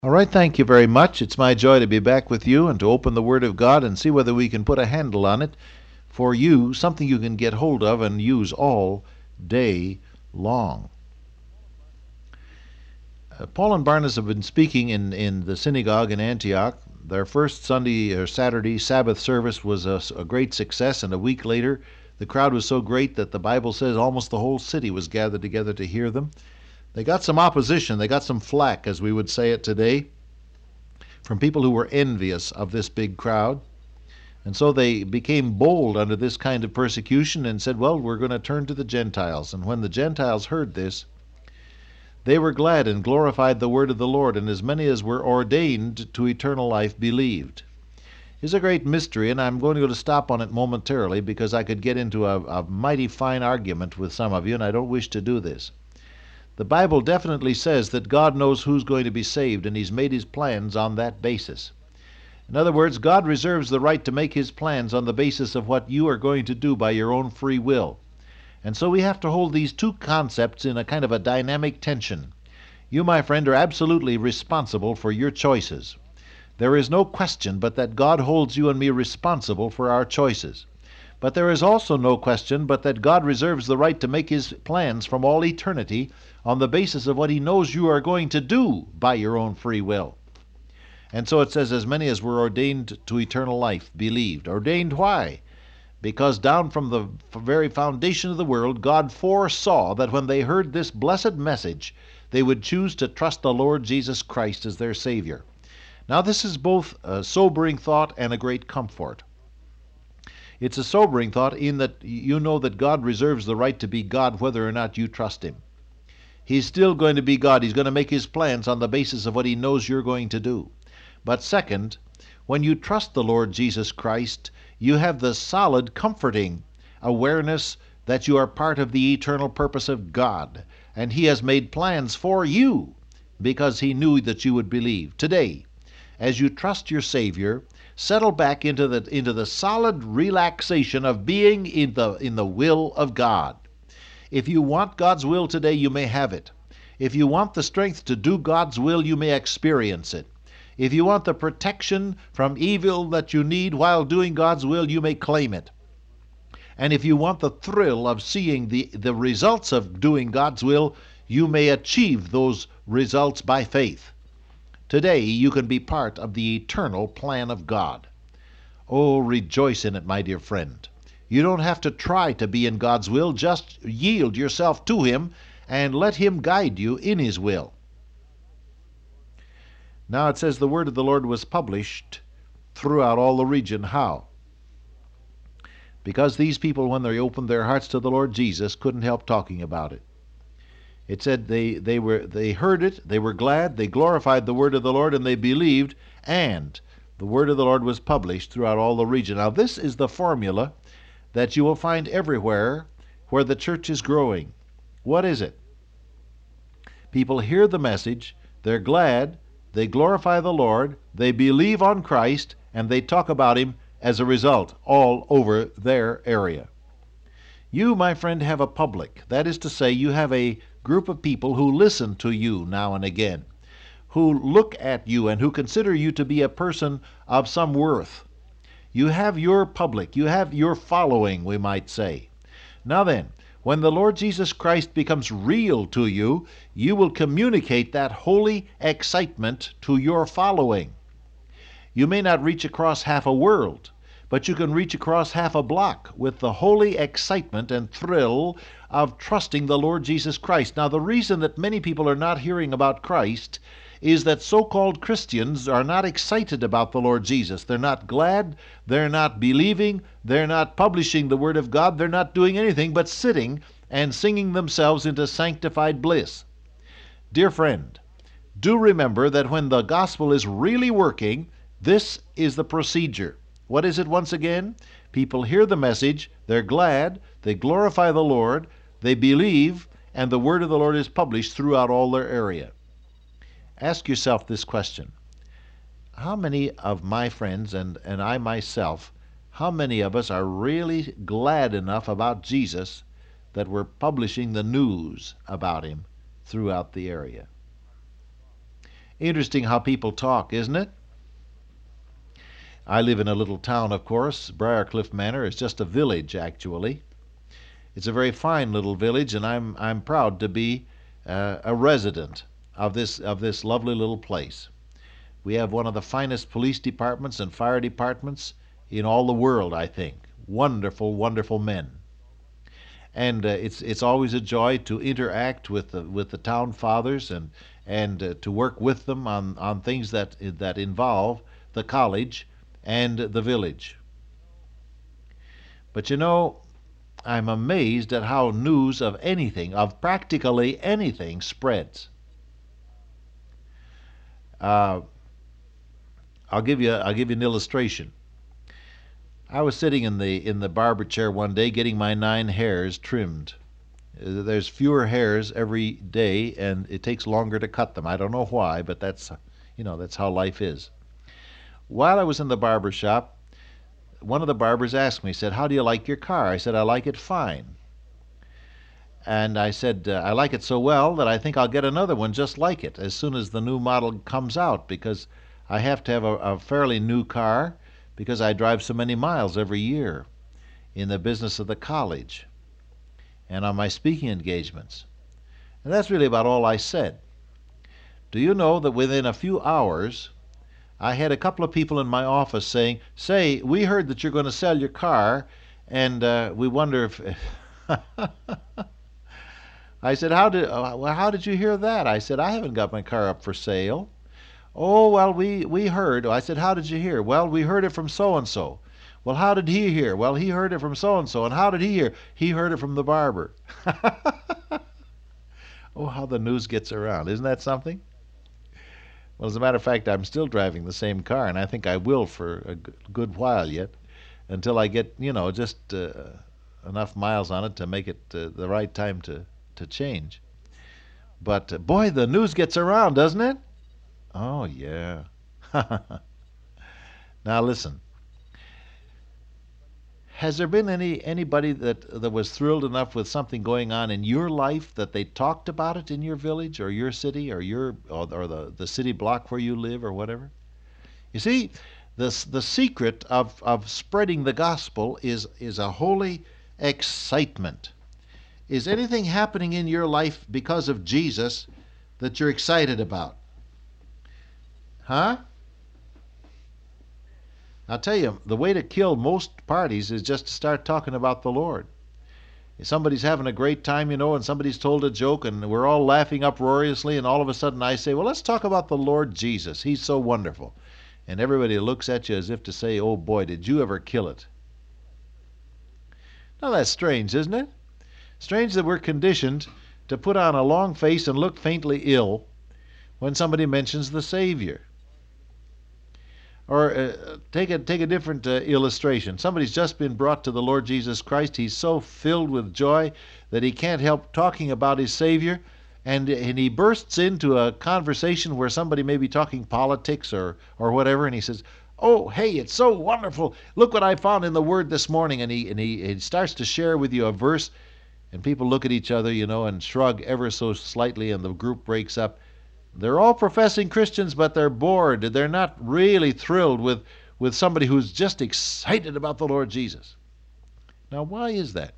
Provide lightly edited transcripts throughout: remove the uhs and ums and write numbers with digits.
All right, thank you very much. It's my joy to be back with you and to open the Word of God and see whether we can put a handle on it for you, something you can get hold of and use all day long. Paul and Barnabas have been speaking in the synagogue in Antioch. Their first Sunday or Saturday Sabbath service was a great success, and a week later, the crowd was so great that the Bible says almost the whole city was gathered together to hear them. They got some opposition, they got some flack, as we would say it today, from people who were envious of this big crowd. And so they became bold under this kind of persecution and said, well, we're going to turn to the Gentiles. And when the Gentiles heard this, they were glad and glorified the word of the Lord, and as many as were ordained to eternal life believed. It's a great mystery, and I'm going to stop on it momentarily because I could get into a mighty fine argument with some of you, and I don't wish to do this. The Bible definitely says that God knows who's going to be saved, and He's made His plans on that basis. In other words, God reserves the right to make His plans on the basis of what you are going to do by your own free will. And so we have to hold these two concepts in a kind of a dynamic tension. You, my friend, are absolutely responsible for your choices. There is no question but that God holds you and me responsible for our choices. But there is also no question but that God reserves the right to make His plans from all eternity on the basis of what He knows you are going to do by your own free will. And so it says, as many as were ordained to eternal life believed. Ordained why? Because down from the very foundation of the world, God foresaw that when they heard this blessed message, they would choose to trust the Lord Jesus Christ as their Savior. Now, this is both a sobering thought and a great comfort. It's a sobering thought in that you know that God reserves the right to be God whether or not you trust Him. He's still going to be God. He's going to make His plans on the basis of what He knows you're going to do. But second, when you trust the Lord Jesus Christ, you have the solid, comforting awareness that you are part of the eternal purpose of God, and He has made plans for you because He knew that you would believe. Today, as you trust your Savior, settle back into the solid relaxation of being in the will of God. If you want God's will today, you may have it. If you want the strength to do God's will, you may experience it. If you want the protection from evil that you need while doing God's will, you may claim it. And if you want the thrill of seeing the results of doing God's will, you may achieve those results by faith. Today, you can be part of the eternal plan of God. Oh, rejoice in it, my dear friend. You don't have to try to be in God's will. Just yield yourself to Him and let Him guide you in His will. Now it says the word of the Lord was published throughout all the region. How? Because these people, when they opened their hearts to the Lord Jesus, couldn't help talking about it. It said they heard it, they were glad, they glorified the word of the Lord, and they believed, and the word of the Lord was published throughout all the region. Now this is the formula that you will find everywhere where the church is growing. What is it? People hear the message, they're glad, they glorify the Lord, they believe on Christ, and they talk about Him as a result all over their area. You, my friend, have a public. That is to say, you have a group of people who listen to you now and again, who look at you and who consider you to be a person of some worth. You have your public, you have your following, we might say. Now then, when the Lord Jesus Christ becomes real to you, you will communicate that holy excitement to your following. You may not reach across half a world, but you can reach across half a block with the holy excitement and thrill of trusting the Lord Jesus Christ. Now, the reason that many people are not hearing about Christ is that so-called Christians are not excited about the Lord Jesus. They're not glad, they're not believing, they're not publishing the Word of God, they're not doing anything but sitting and singing themselves into sanctified bliss. Dear friend, do remember that when the gospel is really working, this is the procedure. What is it once again? People hear the message, they're glad, they glorify the Lord, they believe, and the Word of the Lord is published throughout all their area. Ask yourself this question. How many of my friends and I myself, how many of us are really glad enough about Jesus that we're publishing the news about Him throughout the area? Interesting how people talk, isn't it? I live in a little town, of course. Briarcliff Manor is just a village, actually. It's a very fine little village, and I'm proud to be a resident of this lovely little place. We have one of the finest police departments and fire departments in all the world, I think. Wonderful, wonderful men. And it's always a joy to interact with the town fathers and to work with them on things that involve the college and the village. But you know, I'm amazed at how news of anything, of practically anything, spreads. Uh, I'll give you an illustration. I was sitting in the barber chair one day getting my 9 hairs trimmed. There's fewer hairs every day, and it takes longer to cut them. I don't know why, but that's how life is. While I was in the barber shop, one of the barbers asked me, said, "How do you like your car?" I said, "I like it fine." And I said, "I like it so well that I think I'll get another one just like it as soon as the new model comes out, because I have to have a fairly new car because I drive so many miles every year in the business of the college and on my speaking engagements." And that's really about all I said. Do you know that within a few hours I had a couple of people in my office saying, "Say, we heard that you're going to sell your car, and we wonder if..." I said, "How did you hear that?" I said, "I haven't got my car up for sale." "Oh, well, we heard." I said, "How did you hear?" "Well, we heard it from so-and-so." "Well, how did he hear?" "Well, he heard it from so-and-so." "And how did he hear?" "He heard it from the barber." Oh, how the news gets around. Isn't that something? Well, as a matter of fact, I'm still driving the same car, and I think I will for a good while yet, until I get, just enough miles on it to make it the right time to change. But boy, the news gets around, doesn't it? Oh, yeah. Now listen. Has there been anybody that was thrilled enough with something going on in your life that they talked about it in your village or your city or the city block where you live or whatever? You see, the secret of spreading the gospel is a holy excitement. Is anything happening in your life because of Jesus that you're excited about? Huh? I'll tell you, the way to kill most parties is just to start talking about the Lord. If somebody's having a great time, and somebody's told a joke, and we're all laughing uproariously, and all of a sudden I say, "Well, let's talk about the Lord Jesus. He's so wonderful." And everybody looks at you as if to say, "Oh boy, did you ever kill it." Now that's strange, isn't it? Strange that we're conditioned to put on a long face and look faintly ill when somebody mentions the Savior. Or take a different illustration. Somebody's just been brought to the Lord Jesus Christ. He's so filled with joy that he can't help talking about his Savior, and he bursts into a conversation where somebody may be talking politics or whatever, and he says, "Oh, hey, it's so wonderful. Look what I found in the Word this morning," and he starts to share with you a verse, and people look at each other, and shrug ever so slightly, and the group breaks up. They're all professing Christians, but they're bored. They're not really thrilled with somebody who's just excited about the Lord Jesus. Now, why is that?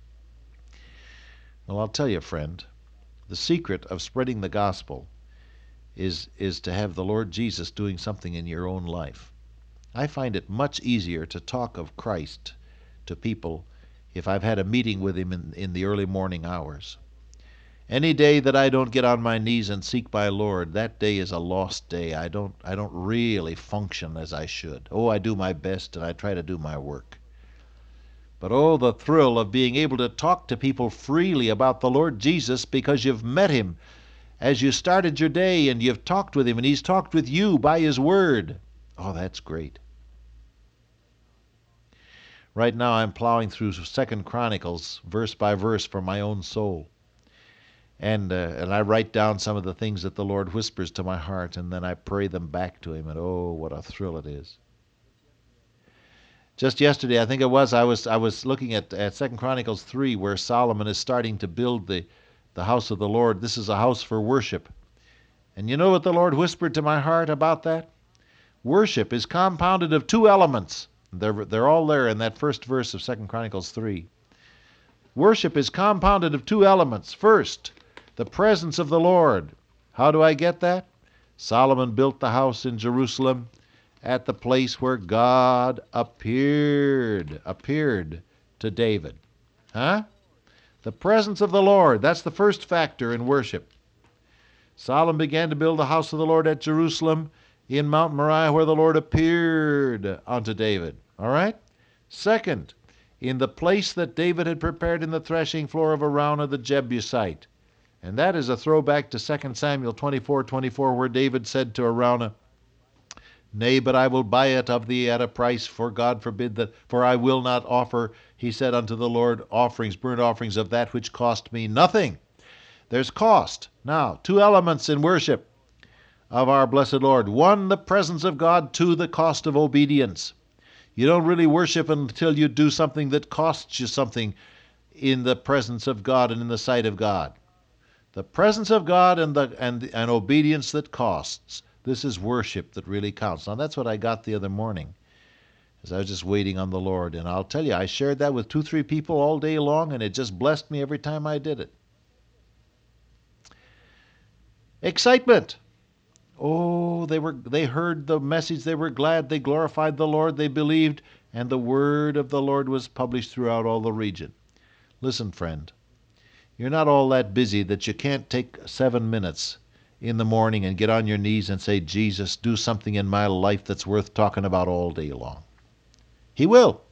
Well, I'll tell you, friend. The secret of spreading the gospel is to have the Lord Jesus doing something in your own life. I find it much easier to talk of Christ to people if I've had a meeting with him in the early morning hours. Any day that I don't get on my knees and seek my Lord, that day is a lost day. I don't really function as I should. Oh, I do my best and I try to do my work. But oh, the thrill of being able to talk to people freely about the Lord Jesus because you've met him as you started your day and you've talked with him and he's talked with you by his word. Oh, that's great. Right now I'm plowing through 2 Chronicles verse by verse for my own soul. And I write down some of the things that the Lord whispers to my heart, and then I pray them back to him, and oh, what a thrill it is. Just yesterday, I think it was, I was looking at 2 Chronicles 3, where Solomon is starting to build the house of the Lord. This is a house for worship. And you know what the Lord whispered to my heart about that? Worship is compounded of two elements. They're all there in that first verse of 2 Chronicles 3. Worship is compounded of two elements. First, the presence of the Lord. How do I get that? Solomon built the house in Jerusalem at the place where God appeared to David. Huh? The presence of the Lord. That's the first factor in worship. Solomon began to build the house of the Lord at Jerusalem in Mount Moriah where the Lord appeared unto David. All right? Second, in the place that David had prepared in the threshing floor of Araunah the Jebusite. And that is a throwback to 2 Samuel 24:24, where David said to Araunah, Nay, but I will buy it of thee at a price, for God forbid that, for I will not offer, he said unto the Lord, burnt offerings of that which cost me nothing. There's cost. Now, two elements in worship of our blessed Lord. One, the presence of God. Two, the cost of obedience. You don't really worship until you do something that costs you something in the presence of God and in the sight of God. The presence of God and obedience that costs. This is worship that really counts. Now, that's what I got the other morning as I was just waiting on the Lord. And I'll tell you, I shared that with 2-3 people all day long, and it just blessed me every time I did it. Excitement. Oh, they heard the message. They were glad. They glorified the Lord. They believed. And the word of the Lord was published throughout all the region. Listen, friend. You're not all that busy that you can't take 7 minutes in the morning and get on your knees and say, Jesus, do something in my life that's worth talking about all day long. He will.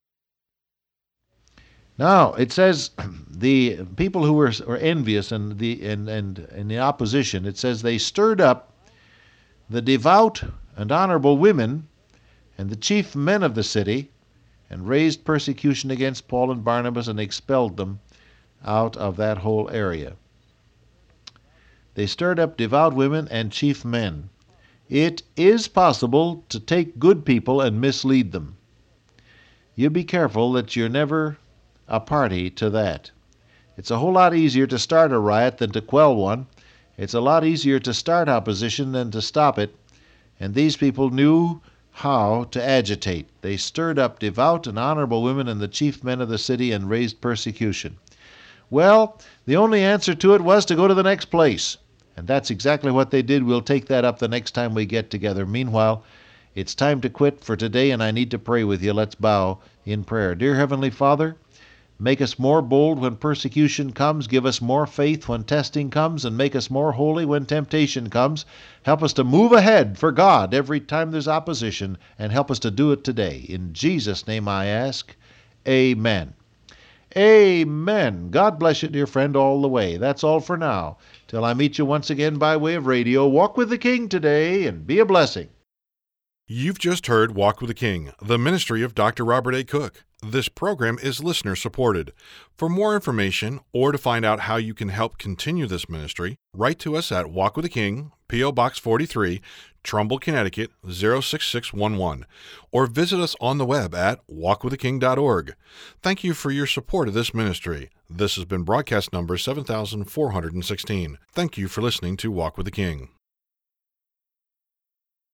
Now, it says the people who were envious and in the opposition, it says they stirred up the devout and honorable women and the chief men of the city and raised persecution against Paul and Barnabas and expelled them out of that whole area. They stirred up devout women and chief men. It is possible to take good people and mislead them. You be careful that you're never a party to that. It's a whole lot easier to start a riot than to quell one. It's a lot easier to start opposition than to stop it. And these people knew how to agitate. They stirred up devout and honorable women and the chief men of the city and raised persecution. Well, the only answer to it was to go to the next place. And that's exactly what they did. We'll take that up the next time we get together. Meanwhile, it's time to quit for today, and I need to pray with you. Let's bow in prayer. Dear Heavenly Father, make us more bold when persecution comes. Give us more faith when testing comes, and make us more holy when temptation comes. Help us to move ahead for God every time there's opposition, and help us to do it today. In Jesus' name I ask, amen. Amen. God bless you, dear friend, all the way. That's all for now. Till I meet you once again by way of radio, walk with the King today and be a blessing. You've just heard Walk with the King, the ministry of Dr. Robert A. Cook. This program is listener-supported. For more information or to find out how you can help continue this ministry, write to us at Walk with the King, P.O. Box 43, Trumbull, Connecticut, 06611, or visit us on the web at walkwiththeking.org. Thank you for your support of this ministry. This has been broadcast number 7416. Thank you for listening to Walk with the King.